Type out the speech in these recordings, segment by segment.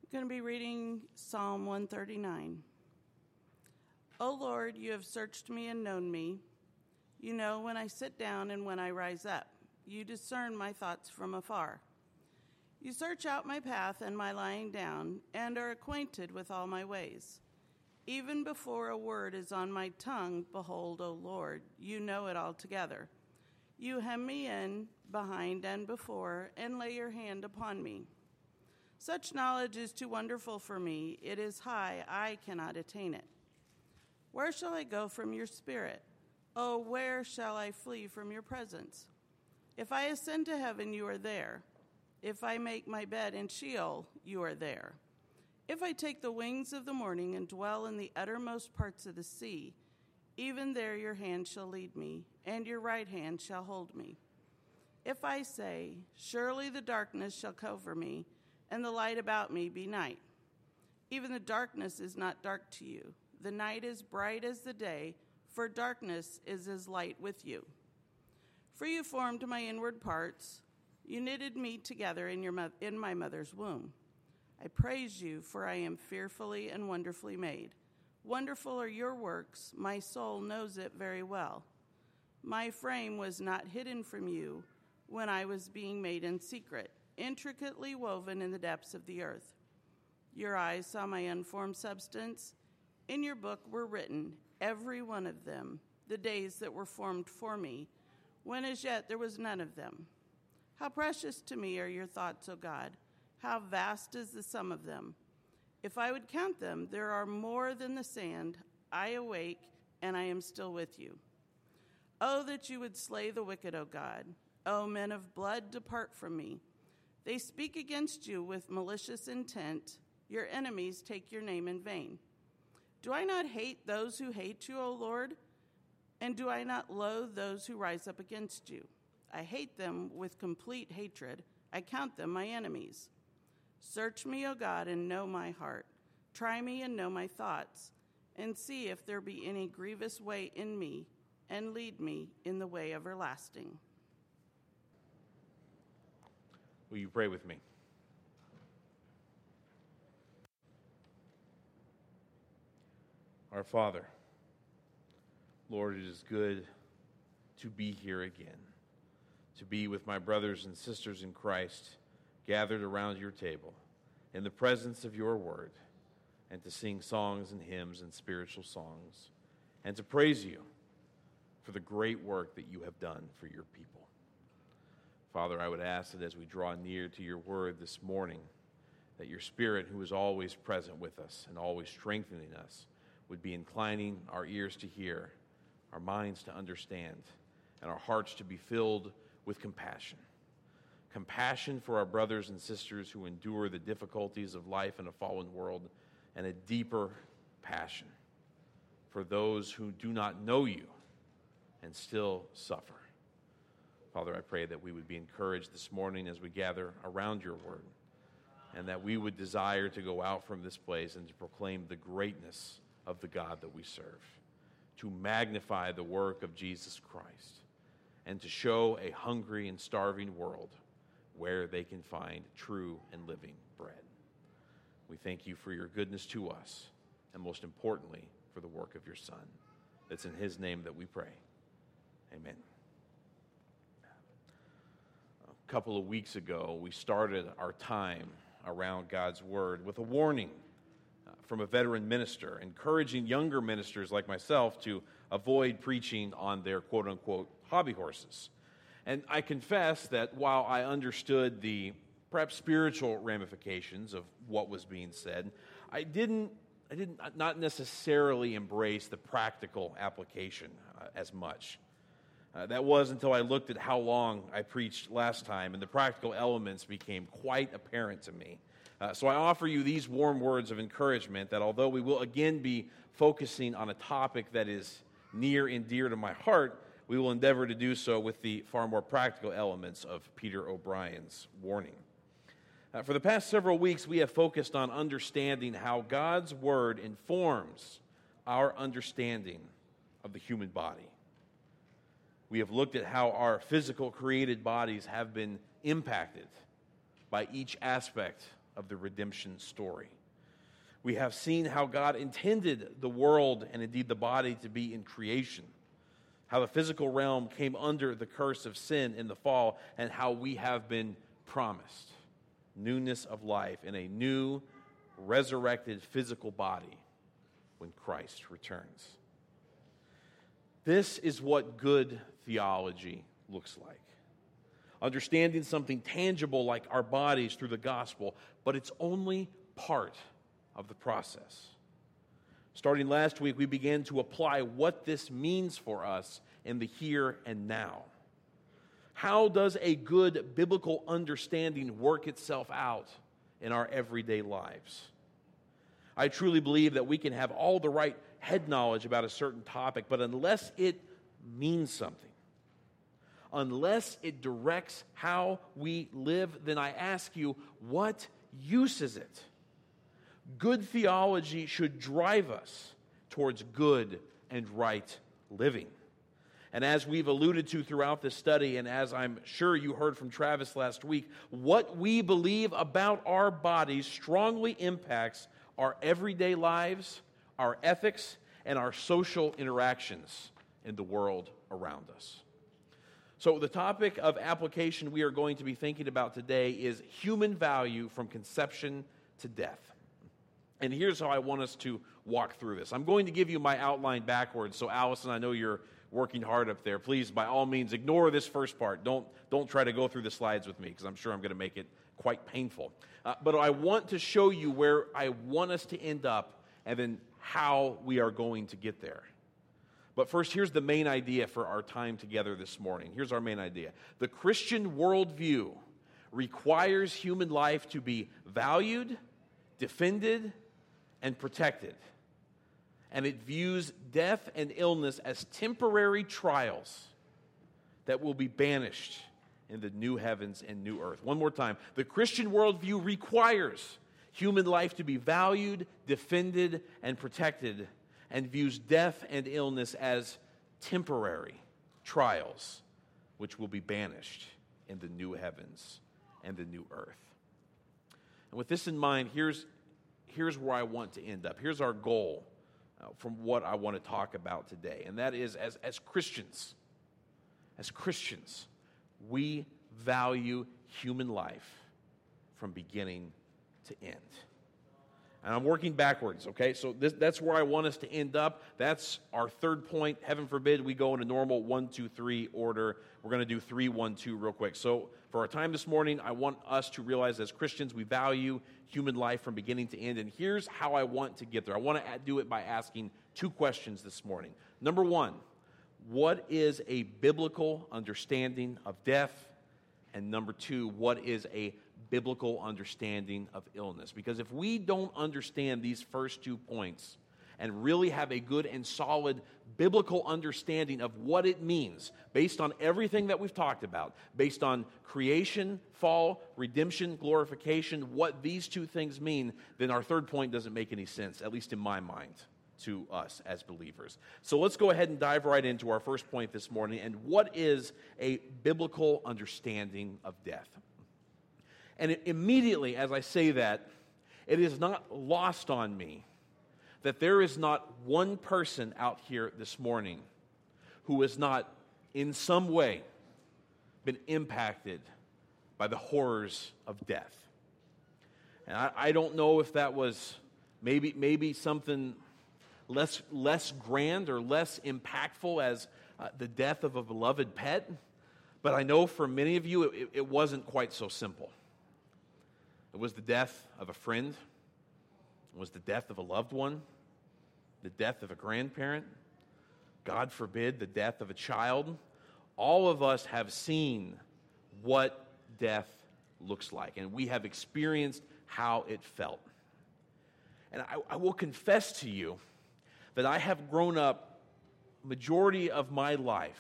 I'm going to be reading Psalm 139. O Lord, you have searched me and known me. You know when I sit down and when I rise up. You discern my thoughts from afar. You search out my path and my lying down, and are acquainted with all my ways. Even before a word is on my tongue, behold, O Lord, you know it altogether. You hem me in behind and before, and lay your hand upon me. Such knowledge is too wonderful for me. It is high, I cannot attain it. Where shall I go from your spirit? Oh, where shall I flee from your presence? If I ascend to heaven, you are there. If I make my bed in Sheol, you are there. If I take the wings of the morning and dwell in the uttermost parts of the sea, even there your hand shall lead me, and your right hand shall hold me. If I say, surely the darkness shall cover me, and the light about me be night. Even the darkness is not dark to you. The night is bright as the day, for darkness is as light with you. For you formed my inward parts. You knitted me together in my mother's womb. I praise you, for I am fearfully and wonderfully made. Wonderful are your works. My soul knows it very well. My frame was not hidden from you when I was being made in secret, intricately woven in the depths of the earth. Your eyes saw my unformed substance. In your book were written, every one of them, the days that were formed for me, when as yet there was none of them. How precious to me are your thoughts, O God! How vast is the sum of them! If I would count them, there are more than the sand. I awake, and I am still with you. Oh, that you would slay the wicked, O God! O men of blood, depart from me. They speak against you with malicious intent. Your enemies take your name in vain. Do I not hate those who hate you, O Lord? And do I not loathe those who rise up against you? I hate them with complete hatred. I count them my enemies. Search me, O God, and know my heart. Try me and know my thoughts, and see if there be any grievous way in me, and lead me in the way everlasting. Will you pray with me? Our Father, Lord, it is good to be here again, to be with my brothers and sisters in Christ, gathered around your table, in the presence of your word, and to sing songs and hymns and spiritual songs, and to praise you for the great work that you have done for your people. Father, I would ask that as we draw near to your word this morning, that your Spirit, who is always present with us and always strengthening us, would be inclining our ears to hear, our minds to understand, and our hearts to be filled with compassion. Compassion for our brothers and sisters who endure the difficulties of life in a fallen world, and a deeper passion for those who do not know you and still suffer. Father, I pray that we would be encouraged this morning as we gather around your word, and that we would desire to go out from this place and to proclaim the greatness of the God that we serve, to magnify the work of Jesus Christ, and to show a hungry and starving world where they can find true and living bread. We thank you for your goodness to us, and most importantly, for the work of your Son. It's in his name that we pray. Amen. A couple of weeks ago, we started our time around God's Word with a warning from a veteran minister, encouraging younger ministers like myself to avoid preaching on their quote-unquote hobby horses. And I confess that while I understood the perhaps spiritual ramifications of what was being said, I did not necessarily embrace the practical application as much. That was until I looked at how long I preached last time, and the practical elements became quite apparent to me. So I offer you these warm words of encouragement that although we will again be focusing on a topic that is near and dear to my heart, we will endeavor to do so with the far more practical elements of Peter O'Brien's warning. For the past several weeks, we have focused on understanding how God's Word informs our understanding of the human body. We have looked at how our physical created bodies have been impacted by each aspect of the redemption story. We have seen how God intended the world and indeed the body to be in creation, how the physical realm came under the curse of sin in the fall, and how we have been promised newness of life in a new, resurrected physical body when Christ returns. This is what good theology looks like. Understanding something tangible like our bodies through the gospel, but it's only part of the process. Starting last week, we began to apply what this means for us in the here and now. How does a good biblical understanding work itself out in our everyday lives? I truly believe that we can have all the right head knowledge about a certain topic, but unless it means something, unless it directs how we live, then I ask you, what use is it? Good theology should drive us towards good and right living. And as we've alluded to throughout this study, and as I'm sure you heard from Travis last week, what we believe about our bodies strongly impacts our everyday lives, our ethics, and our social interactions in the world around us. So the topic of application we are going to be thinking about today is human value from conception to death. And here's how I want us to walk through this. I'm going to give you my outline backwards. So Allison, I know you're working hard up there. Please, by all means, ignore this first part. Don't try to go through the slides with me, because I'm sure I'm going to make it quite painful. But I want to show you where I want us to end up and then how we are going to get there. But first, here's the main idea for our time together this morning. Here's our main idea. The Christian worldview requires human life to be valued, defended, and protected. And it views death and illness as temporary trials that will be banished in the new heavens and new earth. One more time. The Christian worldview requires human life to be valued, defended, and protected, and views death and illness as temporary trials which will be banished in the new heavens and the new earth. And with this in mind, here's where I want to end up. Here's our goal from what I want to talk about today. And that is, as Christians, we value human life from beginning to end. And I'm working backwards, okay? So that's where I want us to end up. That's our third point. Heaven forbid we go in a normal 1, 2, 3 order. We're going to do 3, 1, 2 real quick. So for our time this morning, I want us to realize as Christians, we value human life from beginning to end. And here's how I want to get there. I want to do it by asking 2 questions this morning. Number 1, what is a biblical understanding of death? And number 2, what is a biblical understanding of illness? Because if we don't understand these first 2 points and really have a good and solid biblical understanding of what it means, based on everything that we've talked about, based on creation, fall, redemption, glorification, what these 2 things mean, then our third point doesn't make any sense, at least in my mind, to us as believers. So let's go ahead and dive right into our first point this morning. And what is a biblical understanding of death? And immediately as I say that, it is not lost on me that there is not one person out here this morning who has not in some way been impacted by the horrors of death. And I don't know if that was maybe something less grand or less impactful as the death of a beloved pet, but I know for many of you it wasn't quite so simple. It was the death of a friend. It was the death of a loved one, the death of a grandparent, God forbid, the death of a child. All of us have seen what death looks like, and we have experienced how it felt. And I will confess to you that I have grown up majority of my life,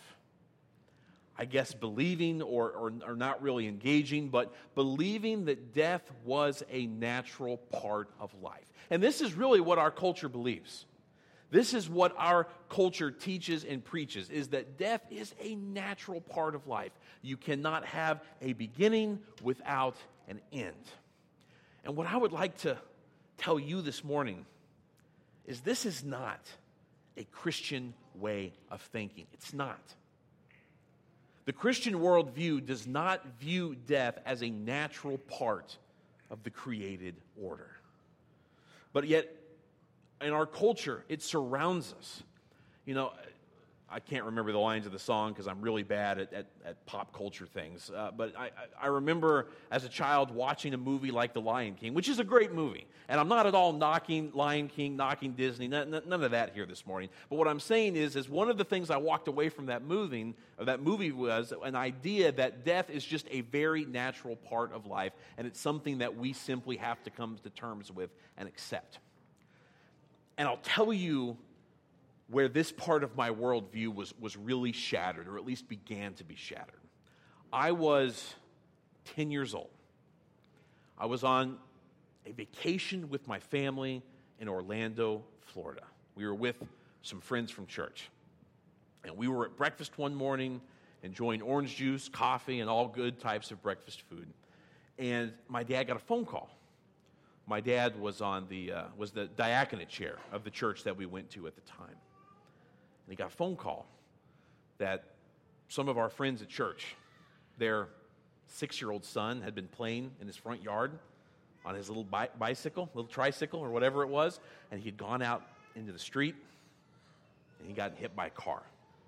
I guess, believing or not really engaging, but believing that death was a natural part of life. And this is really what our culture believes. This is what our culture teaches and preaches, is that death is a natural part of life. You cannot have a beginning without an end. And what I would like to tell you this morning is this is not a Christian way of thinking. It's not. The Christian worldview does not view death as a natural part of the created order. But yet, in our culture, it surrounds us. You know, I can't remember the lines of the song because I'm really bad at pop culture things. But I remember as a child watching a movie like The Lion King, which is a great movie. And I'm not at all knocking Lion King, knocking Disney, none of that here this morning. But what I'm saying is one of the things I walked away from that movie was an idea that death is just a very natural part of life, and it's something that we simply have to come to terms with and accept. And I'll tell you where this part of my worldview was really shattered, or at least began to be shattered. I was 10 years old. I was on a vacation with my family in Orlando, Florida. We were with some friends from church. And we were at breakfast one morning, enjoying orange juice, coffee, and all good types of breakfast food. And my dad got a phone call. My dad was on the diaconate chair of the church that we went to at the time. And he got a phone call that some of our friends at church, their 6-year-old son had been playing in his front yard on his little bicycle, little tricycle or whatever it was, and he'd gone out into the street and he got hit by a car.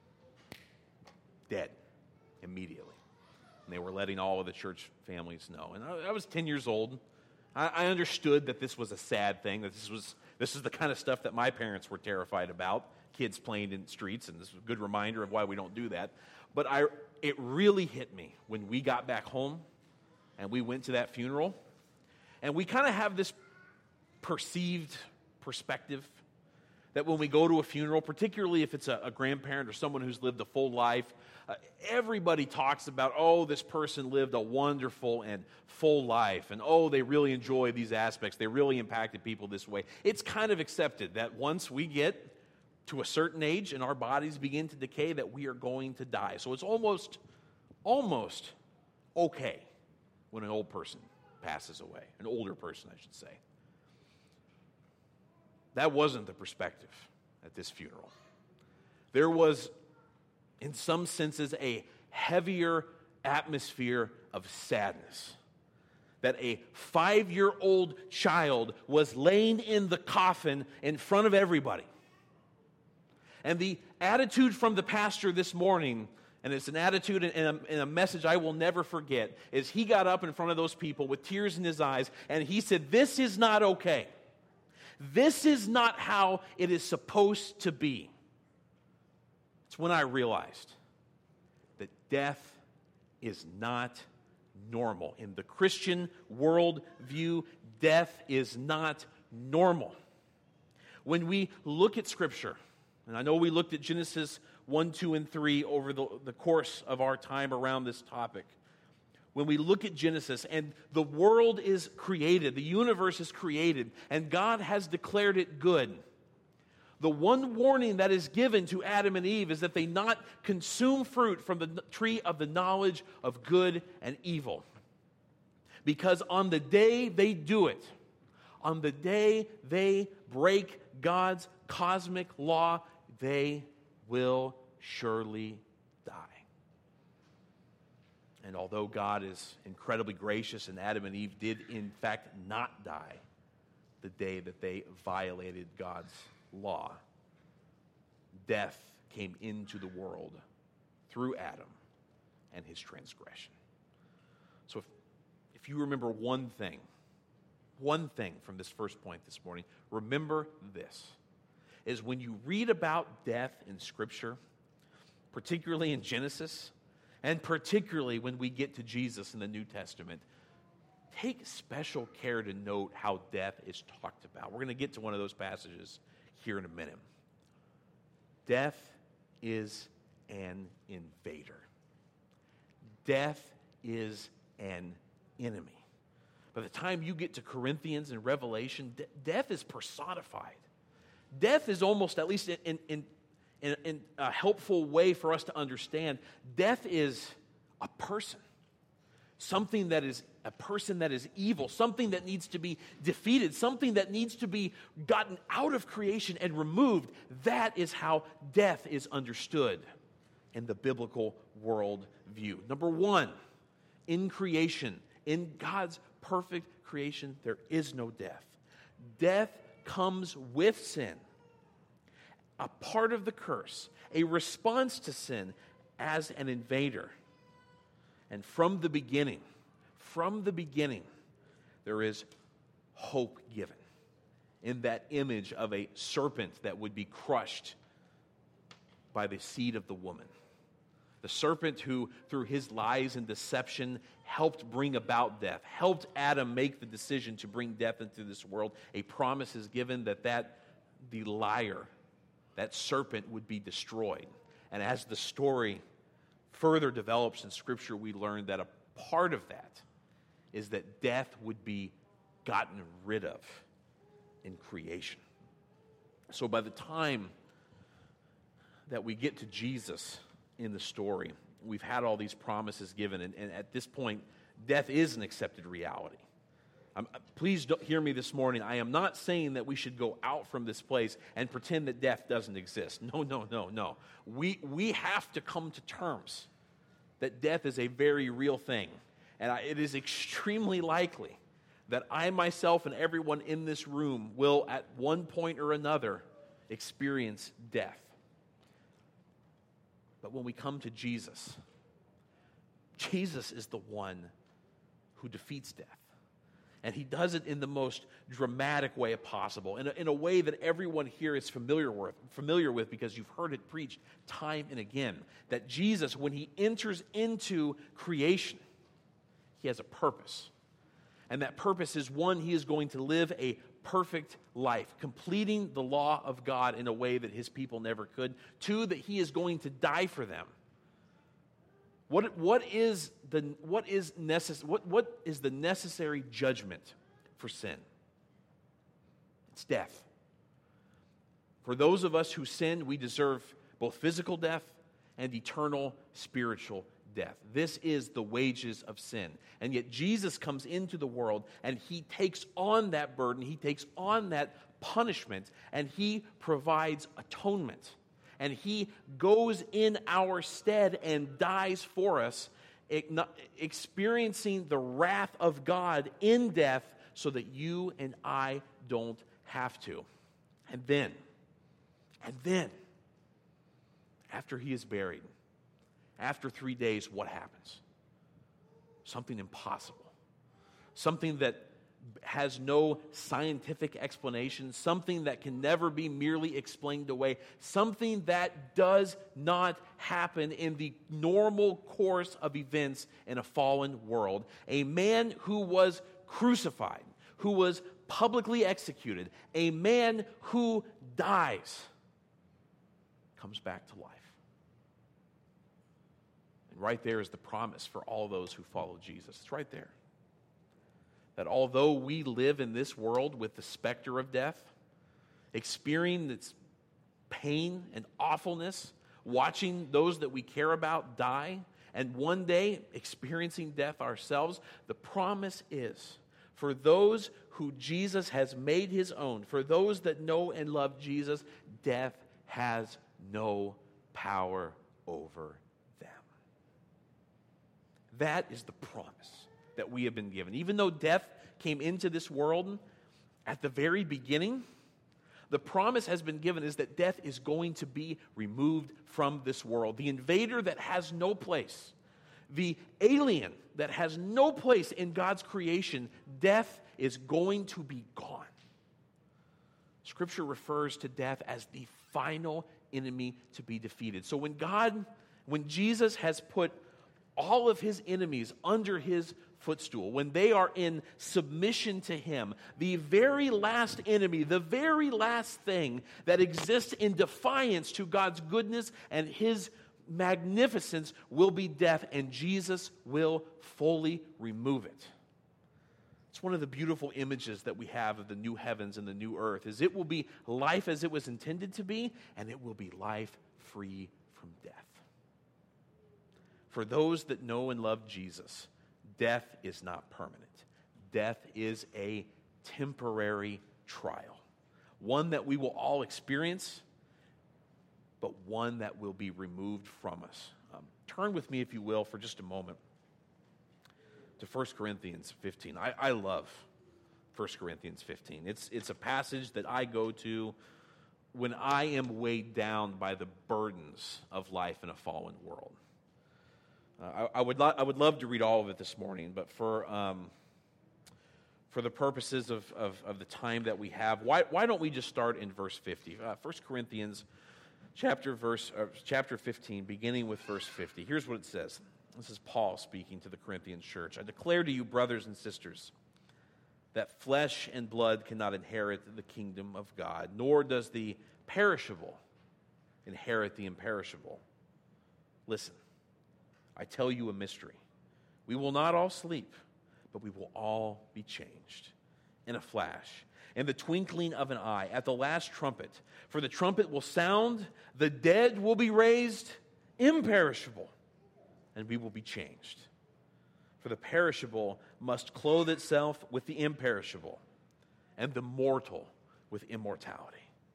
Dead immediately. And they were letting all of the church families know. And I was 10 years old. I understood that this was a sad thing, that this is the kind of stuff that my parents were terrified about, kids playing in streets, and this is a good reminder of why we don't do that. But it really hit me when we got back home and we went to that funeral. And we kind of have this perceived perspective that when we go to a funeral, particularly if it's a grandparent or someone who's lived a full life, everybody talks about, oh, this person lived a wonderful and full life, and oh, they really enjoy these aspects. They really impacted people this way. It's kind of accepted that once we get to a certain age and our bodies begin to decay, that we are going to die. So it's almost okay when an old person passes away, an older person, I should say. That wasn't the perspective at this funeral. There was, in some senses, a heavier atmosphere of sadness. That a 5-year-old child was laying in the coffin in front of everybody. And the attitude from the pastor this morning, and it's an attitude and a message I will never forget, is he got up in front of those people with tears in his eyes, and he said, "This is not okay. This is not how it is supposed to be." It's when I realized that death is not normal. In the Christian worldview, death is not normal. When we look at Scripture, and I know we looked at Genesis 1, 2, and 3 over the course of our time around this topic. When we look at Genesis and the world is created, the universe is created, and God has declared it good, the one warning that is given to Adam and Eve is that they not consume fruit from the tree of the knowledge of good and evil. Because on the day they do it, on the day they break God's cosmic law, they will surely die. And although God is incredibly gracious and Adam and Eve did in fact not die the day that they violated God's law, death came into the world through Adam and his transgression. So if you remember one thing from this first point this morning, remember this, is when you read about death in Scripture, particularly in Genesis, and particularly when we get to Jesus in the New Testament, take special care to note how death is talked about. We're going to get to one of those passages here in a minute. Death is an invader. Death is an enemy. By the time you get to Corinthians and Revelation, death is personified. Death is almost, at least in a helpful way for us to understand, death is a person. Something that is a person that is evil, something that needs to be defeated, something that needs to be gotten out of creation and removed. That is how death is understood in the biblical world view. Number one, in creation, in God's perfect creation, there is no death. Death comes with sin, a part of the curse, a response to sin as an invader. And from the beginning, there is hope given in that image of a serpent that would be crushed by the seed of the woman. The serpent who, through his lies and deception, helped bring about death, helped Adam make the decision to bring death into this world. A promise is given that the liar, that serpent, would be destroyed. And as the story further develops in Scripture, we learn that a part of that is that death would be gotten rid of in creation. So by the time that we get to Jesus in the story, we've had all these promises given, and at this point, death is an accepted reality. Please don't hear me this morning. I am not saying that we should go out from this place and pretend that death doesn't exist. No. We have to come to terms that death is a very real thing. And it is extremely likely that I myself and everyone in this room will at one point or another experience death. But when we come to Jesus, Jesus is the one who defeats death. And he does it in the most dramatic way possible, in a way that everyone here is familiar with because you've heard it preached time and again. That Jesus, when he enters into creation, he has a purpose. And that purpose is, one, he is going to live a perfect life, completing the law of God in a way that his people never could. Two, that he is going to die for them. What is the necessary judgment for sin? It's death. For those of us who sin, we deserve both physical death and eternal spiritual death. This is the wages of sin. And yet Jesus comes into the world and he takes on that burden, he takes on that punishment, and he provides atonement. And he goes in our stead and dies for us, experiencing the wrath of God in death so that you and I don't have to. And then, after he is buried, after 3 days, what happens? Something impossible. Something that has no scientific explanation, something that can never be merely explained away, something that does not happen in the normal course of events in a fallen world. A man who was crucified, who was publicly executed, a man who dies, comes back to life. And right there is the promise for all those who follow Jesus. It's right there. That although we live in this world with the specter of death, experiencing its pain and awfulness, watching those that we care about die, and one day experiencing death ourselves, the promise is for those who Jesus has made his own, for those that know and love Jesus, death has no power over them. That is the promise that we have been given. Even though death came into this world at the very beginning, the promise has been given is that death is going to be removed from this world. The invader that has no place, the alien that has no place in God's creation, death is going to be gone. Scripture refers to death as the final enemy to be defeated. So when Jesus has put all of his enemies under his footstool, when they are in submission to him, the very last enemy, the very last thing that exists in defiance to God's goodness and his magnificence will be death, and Jesus will fully remove it. It's one of the beautiful images that we have of the new heavens and the new earth, is it will be life as it was intended to be, and it will be life free from death. For those that know and love Jesus, death is not permanent. Death is a temporary trial, one that we will all experience, but one that will be removed from us. Turn with me, if you will, for just a moment to 1 Corinthians 15. I love 1 Corinthians 15. It's a passage that I go to when I am weighed down by the burdens of life in a fallen world. I would love to read all of it this morning, but for the purposes of the time that we have, why don't we just start in verse 50? 1 Corinthians chapter 15, beginning with verse 50. Here's what it says. This is Paul speaking to the Corinthian church. I declare to you, brothers and sisters, that flesh and blood cannot inherit the kingdom of God, nor does the perishable inherit the imperishable. Listen, I tell you a mystery. We will not all sleep, but we will all be changed in a flash, in the twinkling of an eye, at the last trumpet. For the trumpet will sound, the dead will be raised imperishable, and we will be changed. For the perishable must clothe itself with the imperishable, and the mortal with immortality.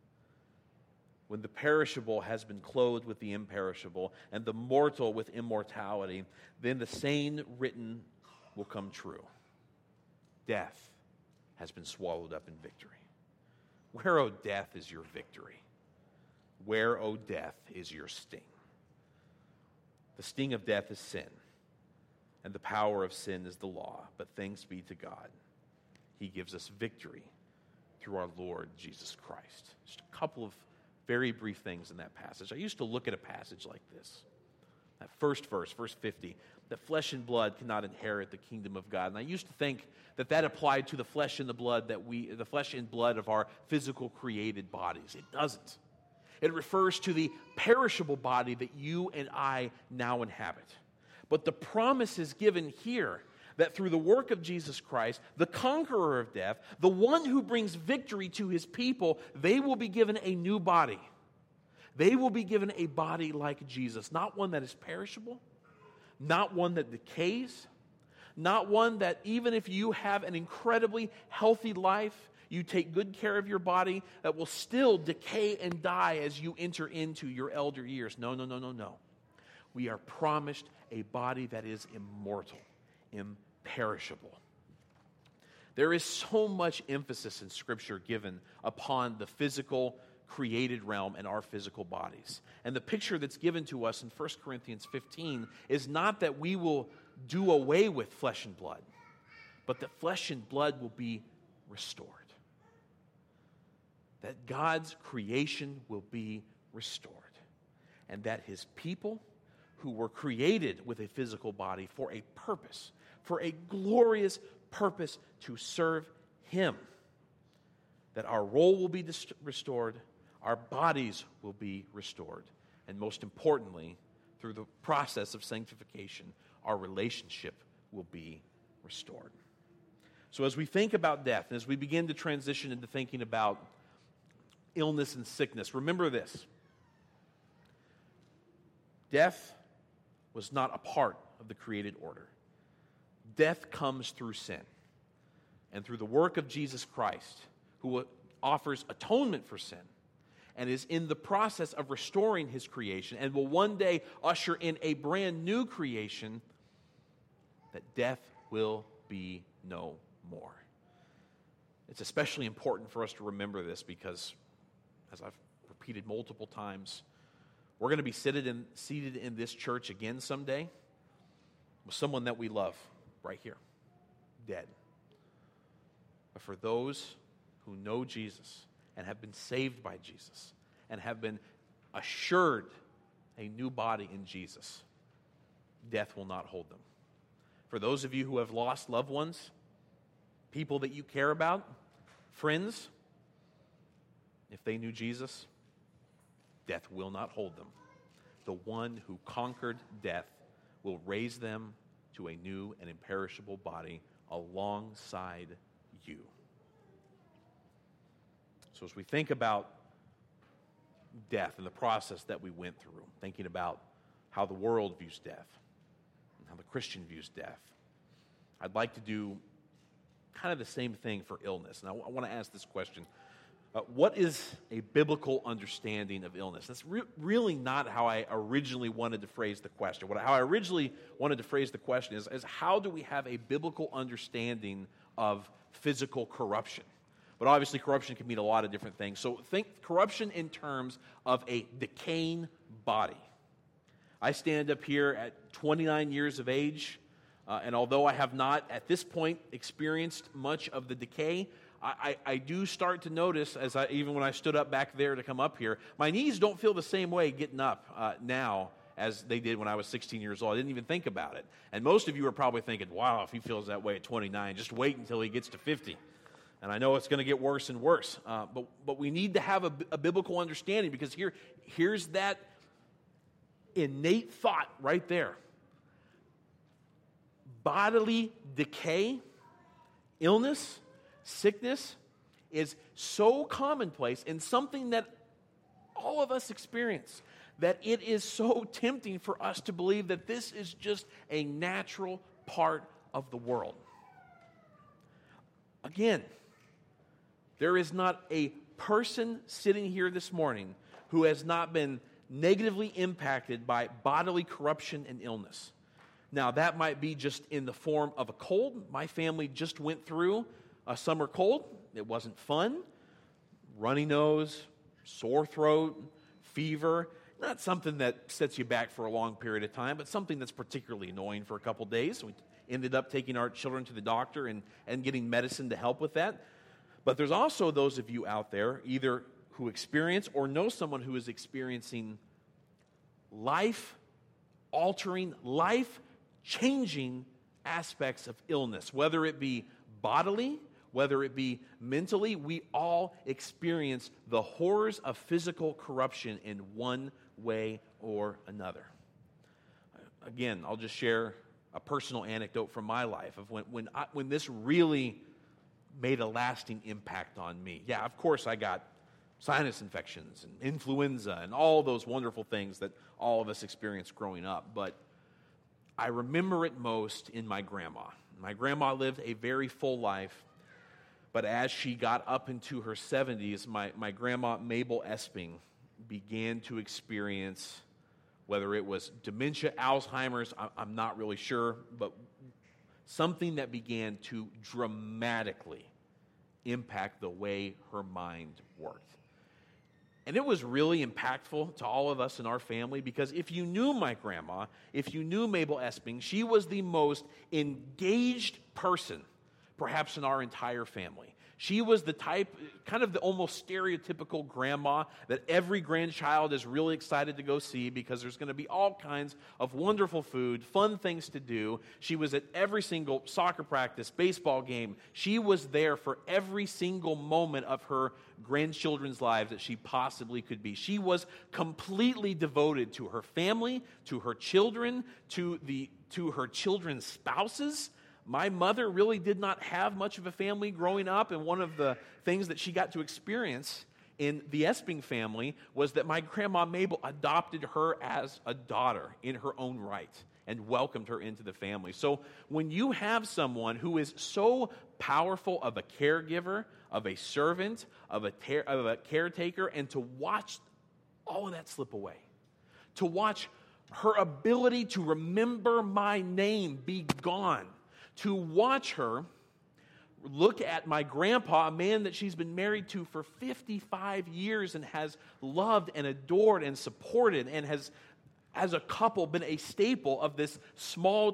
When the perishable has been clothed with the imperishable, and the mortal with immortality, then the saying written will come true. Death has been swallowed up in victory. Where, O death, is your victory? Where, O death, is your sting? The sting of death is sin, and the power of sin is the law. But thanks be to God, He gives us victory through our Lord Jesus Christ. Just a couple of very brief things in that passage. I used to look at a passage like this. That first verse, verse 50, that flesh and blood cannot inherit the kingdom of God. And I used to think that applied to the flesh and the blood the flesh and blood of our physical created bodies. It doesn't. It refers to the perishable body that you and I now inhabit. But the promise is given here that through the work of Jesus Christ, the conqueror of death, the one who brings victory to his people, they will be given a new body. They will be given a body like Jesus, not one that is perishable, not one that decays, not one that even if you have an incredibly healthy life, you take good care of your body, that will still decay and die as you enter into your elder years. No. We are promised a body that is immortal, imperishable. There is so much emphasis in Scripture given upon the physical created realm and our physical bodies. And the picture that's given to us in 1 Corinthians 15 is not that we will do away with flesh and blood, but that flesh and blood will be restored. That God's creation will be restored. And that His people who were created with a physical body for a purpose, for a glorious purpose to serve Him, that our role will be restored, our bodies will be restored, and most importantly, through the process of sanctification, our relationship will be restored. So as we think about death, and as we begin to transition into thinking about illness and sickness, remember this. Death was not a part of the created order. Death comes through sin. And through the work of Jesus Christ, who offers atonement for sin, and is in the process of restoring His creation, and will one day usher in a brand new creation, that death will be no more. It's especially important for us to remember this because, as I've repeated multiple times, we're going to be seated in this church again someday with someone that we love right here, dead. But for those who know Jesus and have been saved by Jesus and have been assured a new body in Jesus, death will not hold them. For those of you who have lost loved ones, people that you care about, friends, if they knew Jesus, death will not hold them. The one who conquered death will raise them to a new and imperishable body alongside you. So as we think about death and the process that we went through, thinking about how the world views death and how the Christian views death, I'd like to do kind of the same thing for illness. And I want to ask this question. What is a biblical understanding of illness? That's really not how I originally wanted to phrase the question. How I originally wanted to phrase the question is how do we have a biblical understanding of physical corruption? But obviously corruption can mean a lot of different things. So think corruption in terms of a decaying body. I stand up here at 29 years of age, and although I have not at this point experienced much of the decay, I do start to notice, even when I stood up back there to come up here, my knees don't feel the same way getting up now as they did when I was 16 years old. I didn't even think about it. And most of you are probably thinking, wow, if he feels that way at 29, just wait until he gets to 50. And I know it's going to get worse and worse. But we need to have a biblical understanding, because here's that innate thought right there. Bodily decay, illness, sickness is so commonplace and something that all of us experience that it is so tempting for us to believe that this is just a natural part of the world. Again, there is not a person sitting here this morning who has not been negatively impacted by bodily corruption and illness. Now, that might be just in the form of a cold. My family just went through a summer cold. It wasn't fun. Runny nose, sore throat, fever. Not something that sets you back for a long period of time, but something that's particularly annoying for a couple days. We ended up taking our children to the doctor and getting medicine to help with that. But there's also those of you out there, either who experience or know someone who is experiencing life-altering, life-changing aspects of illness, whether it be bodily, whether it be mentally. We all experience the horrors of physical corruption in one way or another. Again, I'll just share a personal anecdote from my life of when this really made a lasting impact on me. Yeah, of course I got sinus infections and influenza and all those wonderful things that all of us experienced growing up. But I remember it most in my grandma. My grandma lived a very full life, but as she got up into her 70s, my grandma, Mabel Esping, began to experience, whether it was dementia, Alzheimer's, I'm not really sure, but something that began to dramatically impact the way her mind worked. And it was really impactful to all of us in our family, because if you knew my grandma, if you knew Mabel Esping, she was the most engaged person, perhaps in our entire family. She was the type, kind of the almost stereotypical grandma that every grandchild is really excited to go see, because there's going to be all kinds of wonderful food, fun things to do. She was at every single soccer practice, baseball game. She was there for every single moment of her grandchildren's lives that she possibly could be. She was completely devoted to her family, to her children, to her children's spouses. My mother really did not have much of a family growing up, and one of the things that she got to experience in the Esping family was that my grandma Mabel adopted her as a daughter in her own right and welcomed her into the family. So when you have someone who is so powerful of a caregiver, of a servant, of a caretaker, and to watch all of that slip away, to watch her ability to remember my name be gone, to watch her look at my grandpa, a man that she's been married to for 55 years and has loved and adored and supported, and has, as a couple, been a staple of this small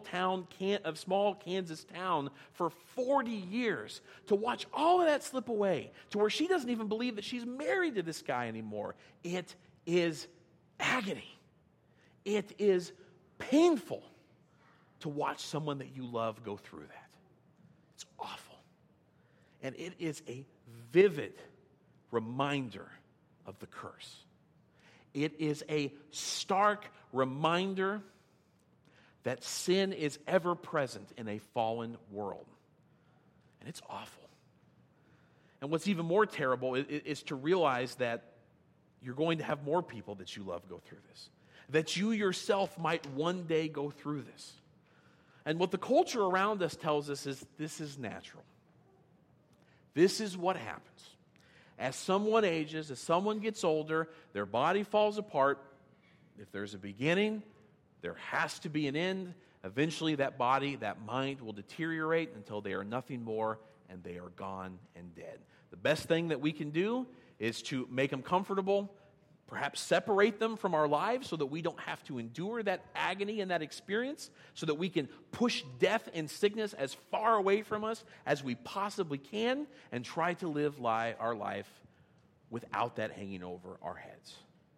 Kansas town for 40 years. To watch all of that slip away to where she doesn't even believe that she's married to this guy anymore. It is agony. It is painful to watch someone that you love go through that. It's awful. And it is a vivid reminder of the curse. It is a stark reminder that sin is ever present in a fallen world. And it's awful. And what's even more terrible is to realize that you're going to have more people that you love go through this. That you yourself might one day go through this. And what the culture around us tells us is this is natural. This is what happens. As someone ages, as someone gets older, their body falls apart. If there's a beginning, there has to be an end. Eventually that body, that mind will deteriorate until they are nothing more and they are gone and dead. The best thing that we can do is to make them comfortable, perhaps separate them from our lives so that we don't have to endure that agony and that experience, so that we can push death and sickness as far away from us as we possibly can and try to live our life without that hanging over our heads.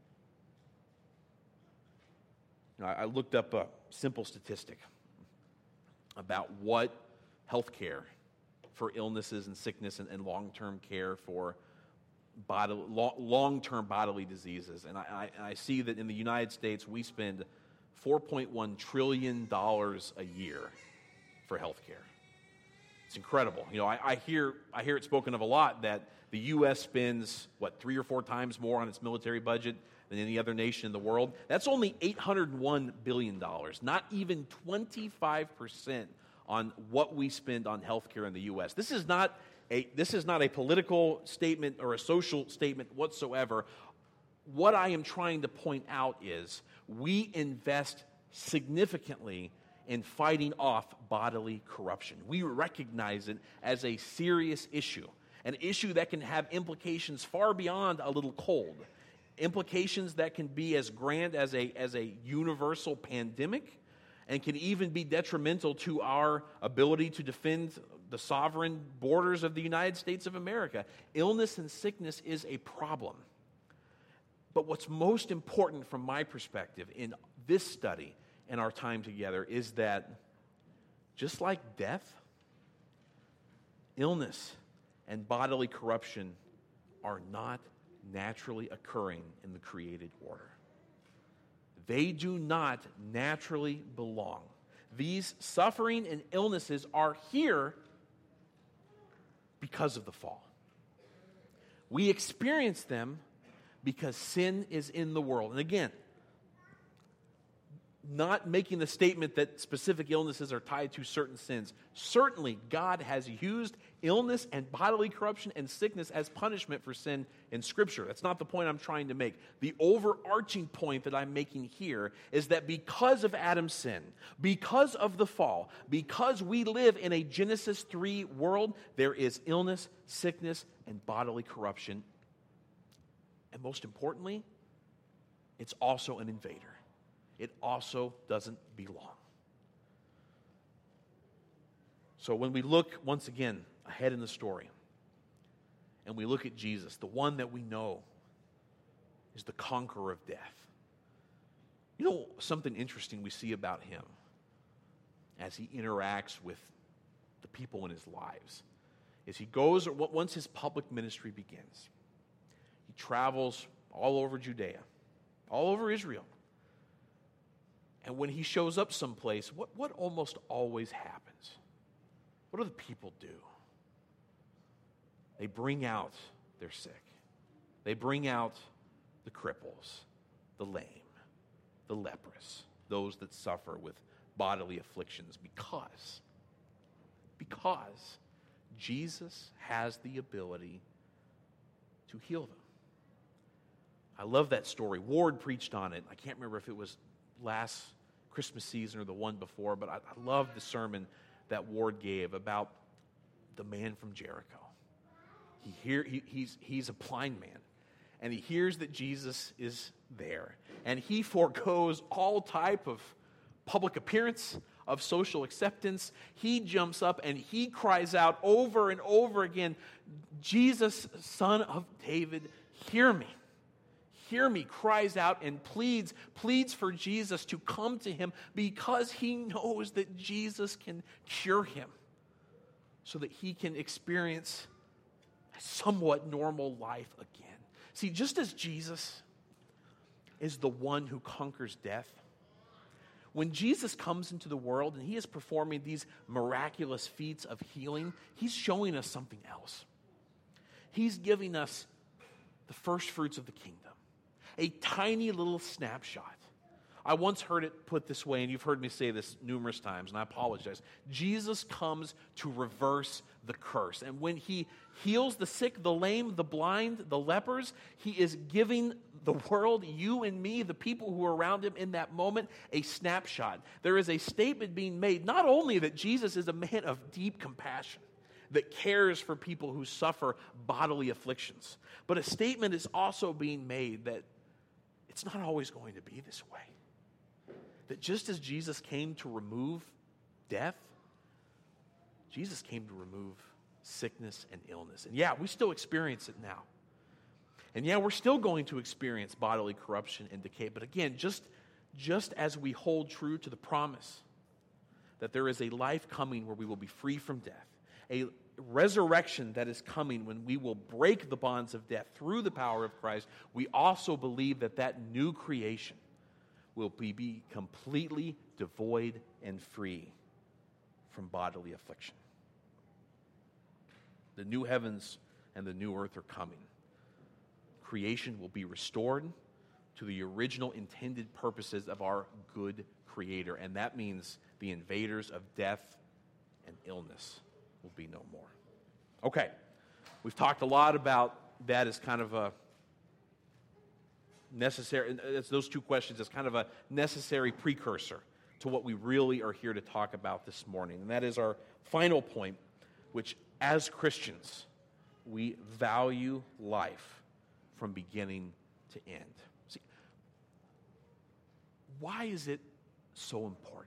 I looked up a simple statistic about what health care for illnesses and sickness and long-term care for long-term bodily diseases. And I see that in the United States, we spend $4.1 trillion a year for health care. It's incredible. I hear it spoken of a lot that the U.S. spends, 3 or 4 times more on its military budget than any other nation in the world. That's only $801 billion, not even 25% on what we spend on health care in the U.S. This is not a political statement or a social statement whatsoever. What I am trying to point out is we invest significantly in fighting off bodily corruption. We recognize it as a serious issue, an issue that can have implications far beyond a little cold, implications that can be as grand as a universal pandemic, and can even be detrimental to our ability to defend the sovereign borders of the United States of America. Illness and sickness is a problem. But what's most important from my perspective in this study and our time together is that just like death, illness and bodily corruption are not naturally occurring in the created order. They do not naturally belong. These suffering and illnesses are here because of the fall. We experience them because sin is in the world. And again, not making the statement that specific illnesses are tied to certain sins. Certainly, God has used illness and bodily corruption and sickness as punishment for sin in Scripture. That's not the point I'm trying to make. The overarching point that I'm making here is that because of Adam's sin, because of the fall, because we live in a Genesis 3 world, there is illness, sickness, and bodily corruption. And most importantly, it's also an invader. It also doesn't belong. So when we look once again ahead in the story, and we look at Jesus, the one that we know is the conqueror of death. You know something interesting we see about him as he interacts with the people in his lives is he goes, once his public ministry begins, he travels all over Judea, all over Israel. And when he shows up someplace, what almost always happens? What do the people do? They bring out their sick. They bring out the cripples, the lame, the leprous, those that suffer with bodily afflictions because Jesus has the ability to heal them. I love that story. Ward preached on it. I can't remember if it was last Christmas season or the one before, but I love the sermon that Ward gave about the man from Jericho. He's a blind man, and he hears that Jesus is there, and he forgoes all type of public appearance, of social acceptance. He jumps up and he cries out over and over again, "Jesus, Son of David, hear me." Hear me, cries out and pleads for Jesus to come to him because he knows that Jesus can cure him so that he can experience a somewhat normal life again. See, just as Jesus is the one who conquers death, when Jesus comes into the world and he is performing these miraculous feats of healing, he's showing us something else. He's giving us the first fruits of the kingdom. A tiny little snapshot I once heard it put this way, and you've heard me say this numerous times, and I apologize. Jesus comes to reverse the curse. And when he heals the sick, the lame, the blind, the lepers, he is giving the world, you and me, the people who are around him in that moment, a snapshot. There is a statement being made, not only that Jesus is a man of deep compassion, that cares for people who suffer bodily afflictions, but a statement is also being made that it's not always going to be this way. That just as Jesus came to remove death, Jesus came to remove sickness and illness. And yeah, we still experience it now. And yeah, we're still going to experience bodily corruption and decay. But again, just as we hold true to the promise that there is a life coming where we will be free from death, a resurrection that is coming when we will break the bonds of death through the power of Christ, we also believe that that new creation will be completely devoid and free from bodily affliction. The new heavens and the new earth are coming. Creation will be restored to the original intended purposes of our good Creator, and that means the invaders of death and illness will be no more. Okay, we've talked a lot about that as kind of a necessary, it's those two questions as kind of a necessary precursor to what we really are here to talk about this morning. And that is our final point, which as Christians, we value life from beginning to end. See, why is it so important?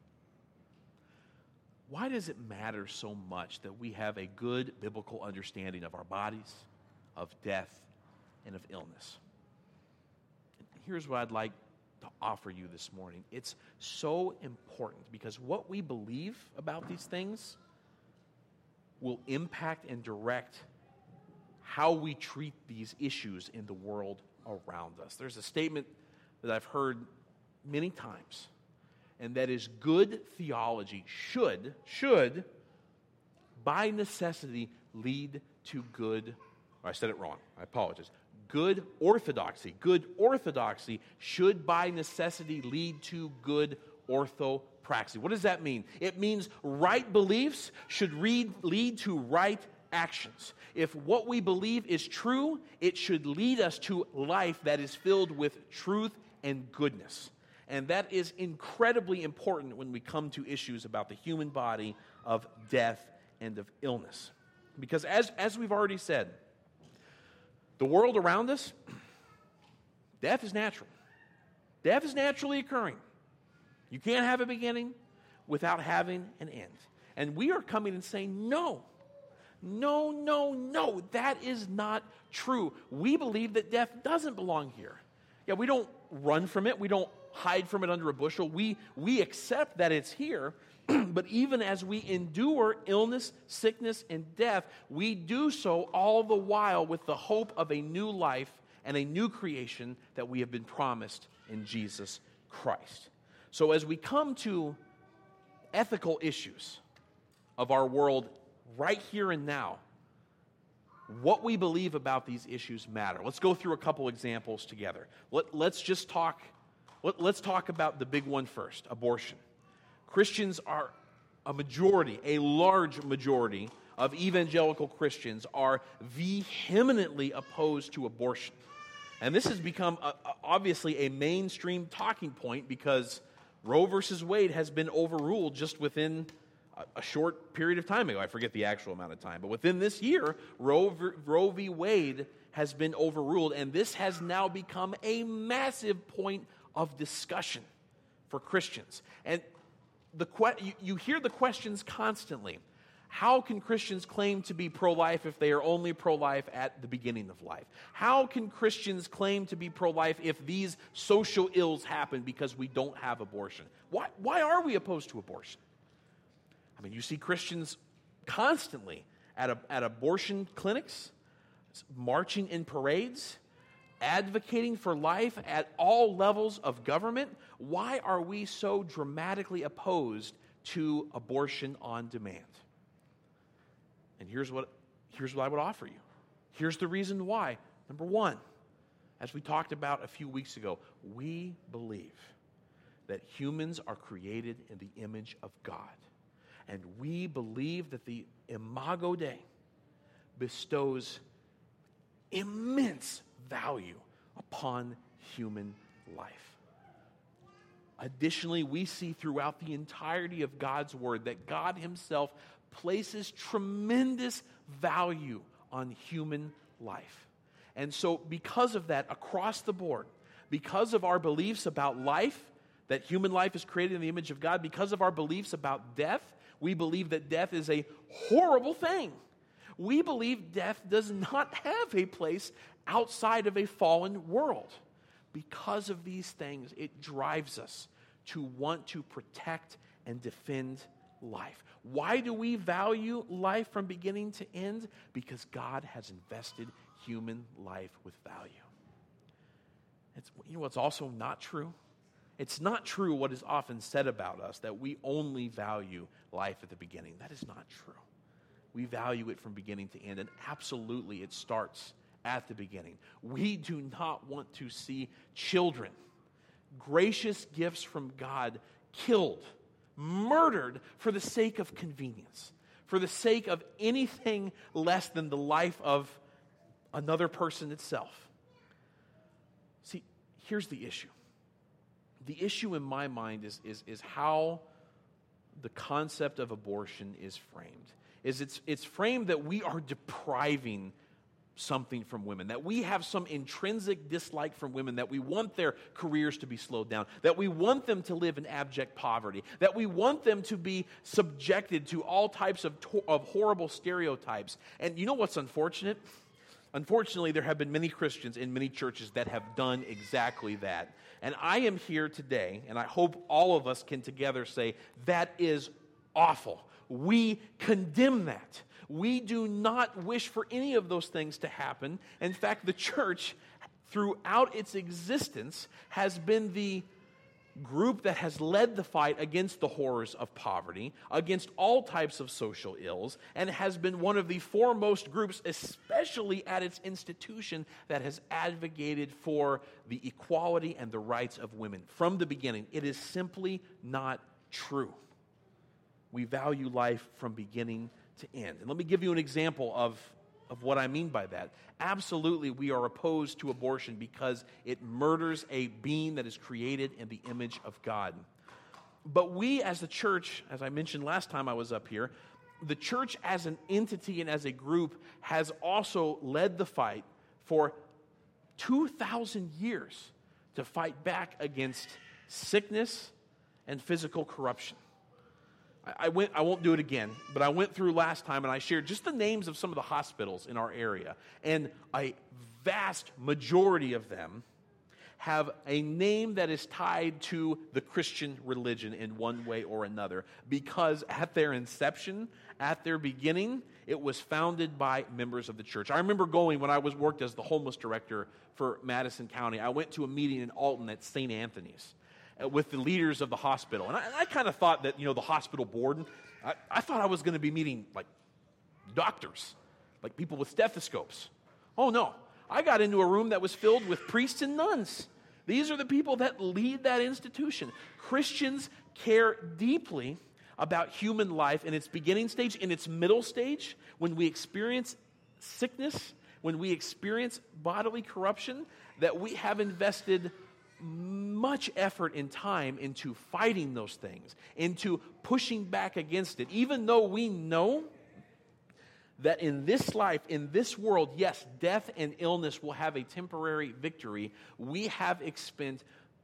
Why does it matter so much that we have a good biblical understanding of our bodies, of death, and of illness? Here's what I'd like to offer you this morning. It's so important because what we believe about these things will impact and direct how we treat these issues in the world around us. There's a statement that I've heard many times, and that is good theology should by necessity lead to good, I said it wrong, I apologize. Good orthodoxy should by necessity lead to good orthopraxy. What does that mean? It means right beliefs should lead to right actions. If what we believe is true, it should lead us to life that is filled with truth and goodness. And that is incredibly important when we come to issues about the human body, of death, and of illness. Because as we've already said, the world around us, death is natural. Death is naturally occurring. You can't have a beginning without having an end. And we are coming and saying, no, that is not true. We believe that death doesn't belong here. Yeah, we don't run from it. We don't hide from it under a bushel. We accept that it's here, but even as we endure illness, sickness, and death, we do so all the while with the hope of a new life and a new creation that we have been promised in Jesus Christ. So as we come to ethical issues of our world right here and now, what we believe about these issues matter. Let's go through a couple examples together. Let's talk about the big one first, abortion. Christians are a large majority of evangelical Christians are vehemently opposed to abortion. And this has become obviously a mainstream talking point because Roe versus Wade has been overruled just within a short period of time ago. I forget the actual amount of time, but within this year, Roe v. Wade has been overruled, and this has now become a massive point of discussion for Christians. And you hear the questions constantly. How can Christians claim to be pro-life if they are only pro-life at the beginning of life? How can Christians claim to be pro-life if these social ills happen because we don't have abortion? Why are we opposed to abortion? I mean, you see Christians constantly at abortion clinics, marching in parades, advocating for life at all levels of government. Why are we so dramatically opposed to abortion on demand? And here's what I would offer you. Here's the reason why. Number one, as we talked about a few weeks ago, we believe that humans are created in the image of God. And we believe that the Imago Dei bestows immense value upon human life. Additionally, we see throughout the entirety of God's Word that God Himself places tremendous value on human life. And so because of that, across the board, because of our beliefs about life, that human life is created in the image of God, because of our beliefs about death, we believe that death is a horrible thing. We believe death does not have a place outside of a fallen world. Because of these things, it drives us to want to protect and defend life. Why do we value life from beginning to end? Because God has invested human life with value. You know what's also not true? It's not true what is often said about us, that we only value life at the beginning. That is not true. We value it from beginning to end, and absolutely it starts at the beginning. We do not want to see children, gracious gifts from God, killed, murdered for the sake of convenience, for the sake of anything less than the life of another person itself. See, here's the issue. The issue in my mind is how the concept of abortion is framed. It's framed that we are depriving something from women, that we have some intrinsic dislike from women, that we want their careers to be slowed down, that we want them to live in abject poverty, that we want them to be subjected to all types of horrible stereotypes. And you know what's unfortunate? Unfortunately, there have been many Christians in many churches that have done exactly that. And I am here today, and I hope all of us can together say, that is awful. We condemn that. We do not wish for any of those things to happen. In fact, the church, throughout its existence, has been the group that has led the fight against the horrors of poverty, against all types of social ills, and has been one of the foremost groups, especially at its institution, that has advocated for the equality and the rights of women. From the beginning, it is simply not true. We value life from beginning to end. And let me give you an example of what I mean by that. Absolutely, we are opposed to abortion because it murders a being that is created in the image of God. But we as the church, as I mentioned last time I was up here, the church as an entity and as a group has also led the fight for 2,000 years to fight back against sickness and physical corruption. I won't do it again, but I went through last time and I shared just the names of some of the hospitals in our area. And a vast majority of them have a name that is tied to the Christian religion in one way or another. Because at their inception, at their beginning, it was founded by members of the church. I remember going when I worked as the homeless director for Madison County. I went to a meeting in Alton at St. Anthony's with the leaders of the hospital. And I kind of thought that, the hospital board, I thought I was going to be meeting, like, doctors, like people with stethoscopes. Oh, no. I got into a room that was filled with priests and nuns. These are the people that lead that institution. Christians care deeply about human life in its beginning stage, in its middle stage, when we experience sickness, when we experience bodily corruption, that we have invested much effort and time into fighting those things, into pushing back against it, even though we know that in this life, in this world, yes, death and illness will have a temporary victory. We have expended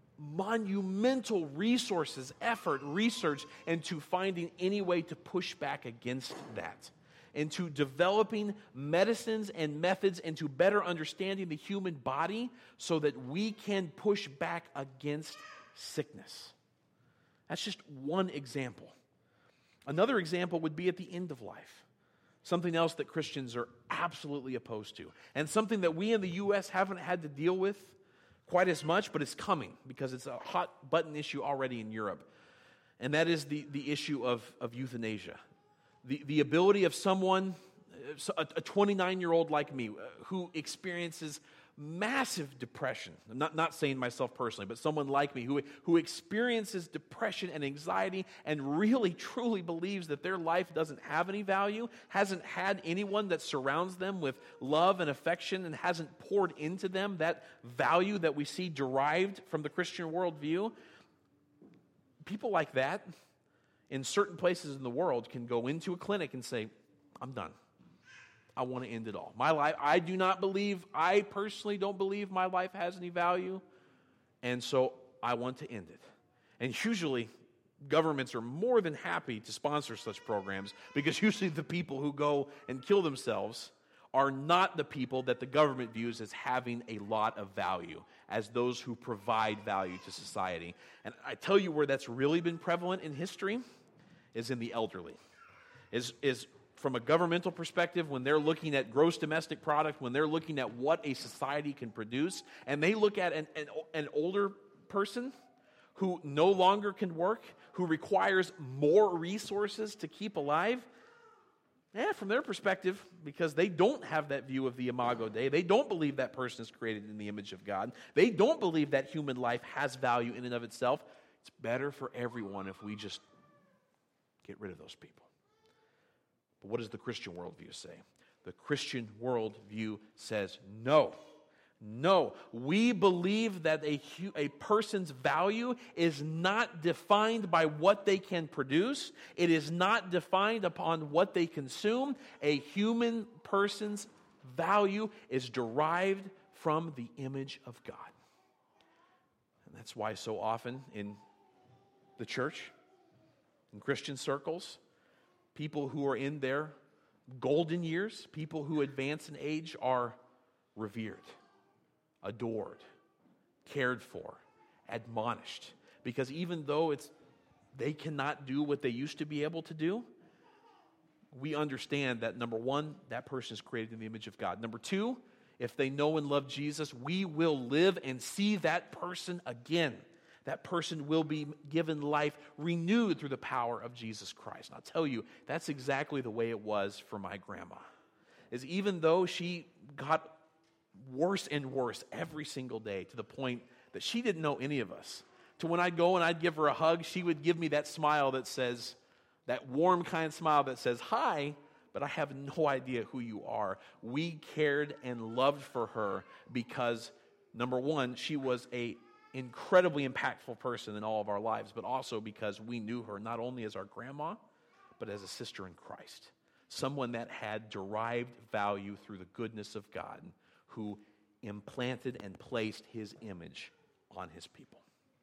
monumental resources, effort, research into finding any way to push back against that, into developing medicines and methods, into better understanding the human body so that we can push back against sickness. That's just one example. Another example would be at the end of life. Something else that Christians are absolutely opposed to, and something that we in the U.S. haven't had to deal with quite as much, but it's coming because it's a hot button issue already in Europe. And that is the issue of euthanasia. The ability of someone, a 29-year-old like me, who experiences massive depression. I'm not saying myself personally, but someone like me who experiences depression and anxiety and really truly believes that their life doesn't have any value, hasn't had anyone that surrounds them with love and affection, and hasn't poured into them that value that we see derived from the Christian worldview. People like that in certain places in the world can go into a clinic and say, I'm done. I want to end it all. My life, I personally don't believe my life has any value, and so I want to end it. And usually, governments are more than happy to sponsor such programs, because usually the people who go and kill themselves are not the people that the government views as having a lot of value, as those who provide value to society. And I tell you where that's really been prevalent in history is in the elderly. Is from a governmental perspective, when they're looking at gross domestic product, when they're looking at what a society can produce, and they look at an older person who no longer can work, who requires more resources to keep alive, from their perspective, because they don't have that view of the Imago Dei, they don't believe that person is created in the image of God, they don't believe that human life has value in and of itself, it's better for everyone if we just get rid of those people. But what does the Christian worldview say? The Christian worldview says no. No. We believe that a person's value is not defined by what they can produce. It is not defined upon what they consume. A human person's value is derived from the image of God. And that's why so often in the church, in Christian circles, people who are in their golden years, people who advance in age, are revered, adored, cared for, admonished. Because even though they cannot do what they used to be able to do, we understand that, number one, that person is created in the image of God. Number two, if they know and love Jesus, we will live and see that person again. That person will be given life renewed through the power of Jesus Christ. And I'll tell you, that's exactly the way it was for my grandma. Is even though she got worse and worse every single day, to the point that she didn't know any of us, to when I'd go and I'd give her a hug, she would give me that smile that says, that warm kind of smile that says, hi, but I have no idea who you are. We cared and loved for her because, number one, she was a incredibly impactful person in all of our lives, but also because we knew her not only as our grandma, but as a sister in Christ. Someone that had derived value through the goodness of God, who implanted and placed his image on his people.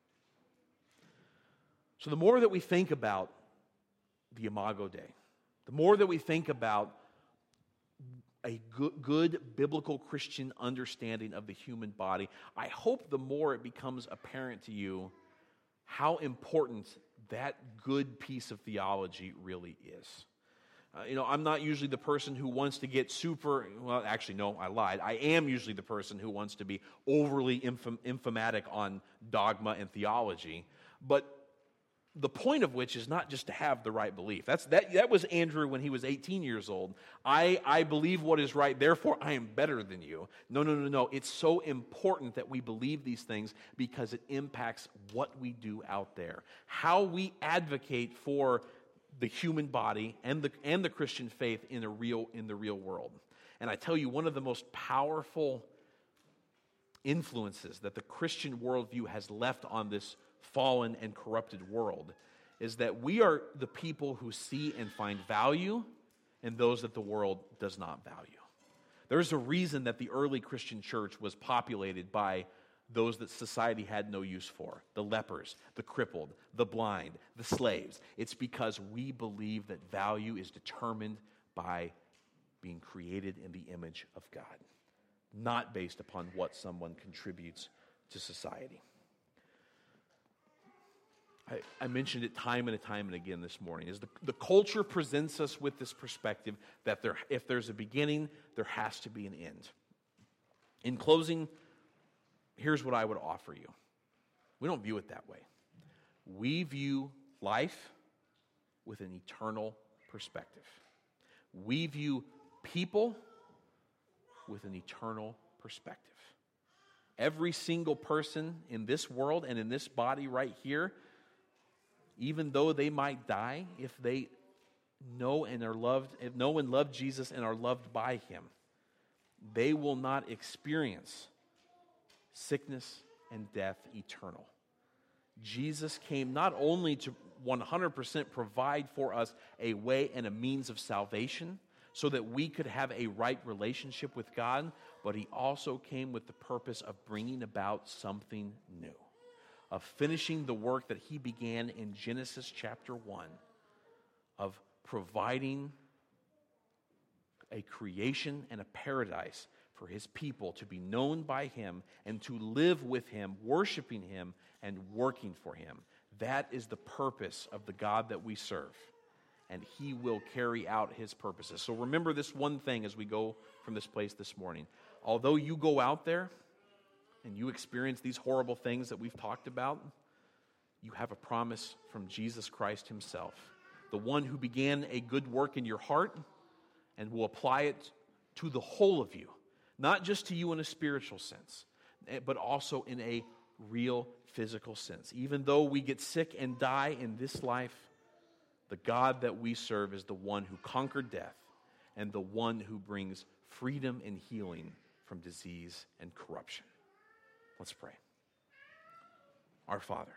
So the more that we think about the Imago Dei, the more that we think about a good biblical Christian understanding of the human body, I hope the more it becomes apparent to you how important that good piece of theology really is. I'm not usually the person who wants to get I lied. I am usually the person who wants to be overly emphatic on dogma and theology, but the point of which is not just to have the right belief. That was Andrew when he was 18 years old. I believe what is right, therefore I am better than you. No. It's so important that we believe these things because it impacts what we do out there. How we advocate for the human body and the Christian faith in the real world. And I tell you, one of the most powerful influences that the Christian worldview has left on this fallen and corrupted world is that we are the people who see and find value in those that the world does not value. There's a reason that the early Christian church was populated by those that society had no use for: the lepers, the crippled, the blind, the slaves. It's because we believe that value is determined by being created in the image of God, not based upon what someone contributes to society. I mentioned it time and again this morning, is the culture presents us with this perspective that if there's a beginning, there has to be an end. In closing, here's what I would offer you. We don't view it that way. We view life with an eternal perspective. We view people with an eternal perspective. Every single person in this world and in this body right here, even though they might die, if they know and love Jesus and are loved by him, they will not experience sickness and death eternal. Jesus came not only to 100% provide for us a way and a means of salvation so that we could have a right relationship with God, but he also came with the purpose of bringing about something new, of finishing the work that he began in Genesis chapter 1, of providing a creation and a paradise for his people to be known by him and to live with him, worshiping him and working for him. That is the purpose of the God that we serve, and he will carry out his purposes. So remember this one thing as we go from this place this morning. Although you go out there and you experience these horrible things that we've talked about, you have a promise from Jesus Christ himself, the one who began a good work in your heart and will apply it to the whole of you, not just to you in a spiritual sense, but also in a real physical sense. Even though we get sick and die in this life, the God that we serve is the one who conquered death and the one who brings freedom and healing from disease and corruption. Let's pray. Our Father,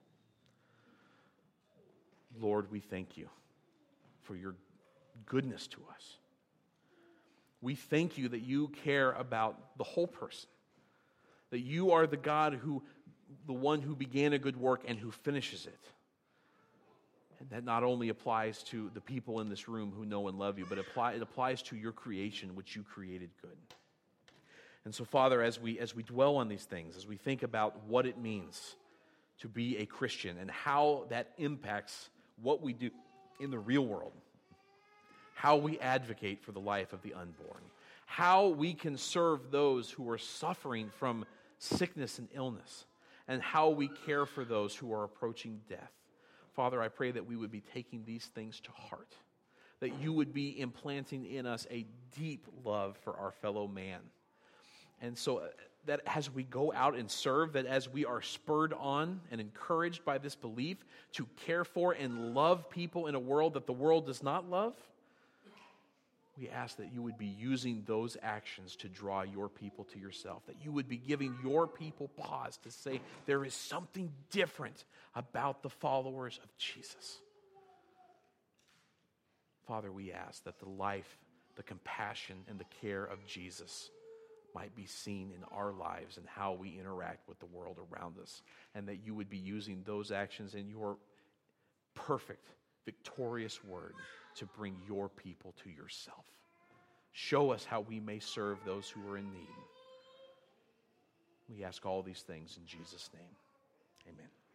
Lord, we thank you for your goodness to us. We thank you that you care about the whole person, that you are the God the one who began a good work and who finishes it. And that not only applies to the people in this room who know and love you, but it applies to your creation, which you created good. And so, Father, as we dwell on these things, as we think about what it means to be a Christian and how that impacts what we do in the real world, how we advocate for the life of the unborn, how we can serve those who are suffering from sickness and illness, and how we care for those who are approaching death. Father, I pray that we would be taking these things to heart, that you would be implanting in us a deep love for our fellow man. And so that as we go out and serve, that as we are spurred on and encouraged by this belief to care for and love people in a world that the world does not love, we ask that you would be using those actions to draw your people to yourself, that you would be giving your people pause to say there is something different about the followers of Jesus. Father, we ask that the life, the compassion, and the care of Jesus might be seen in our lives and how we interact with the world around us, and that you would be using those actions in your perfect, victorious word to bring your people to yourself. Show us how we may serve those who are in need. We ask all these things in Jesus' name. Amen.